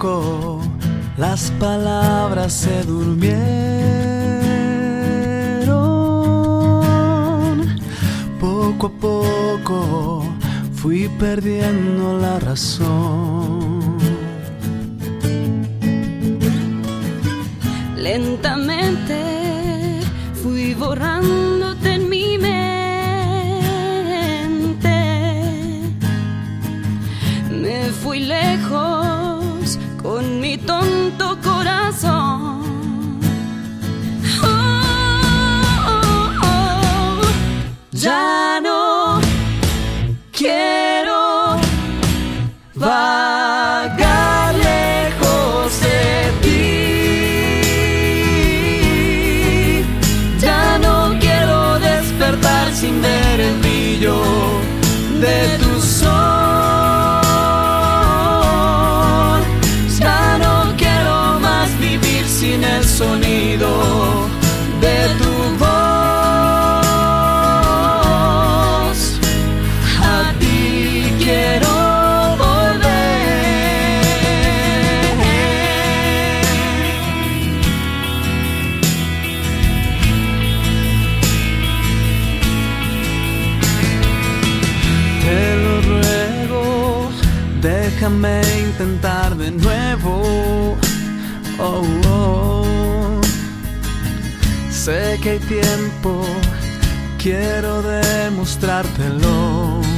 poco las palabras se durmieron. Poco a poco fui perdiendo la razón. Lentamente fui borrándote en mi mente. Me fui lejos con mi tonto corazón. Ya no quiero vagar lejos de ti. Ya no quiero despertar sin ver el brillo de tu sol. Ya no quiero más vivir sin el sonido de tu voz. A ti quiero déjame intentar de nuevo. Oh, oh. Sé que hay tiempo, quiero demostrártelo.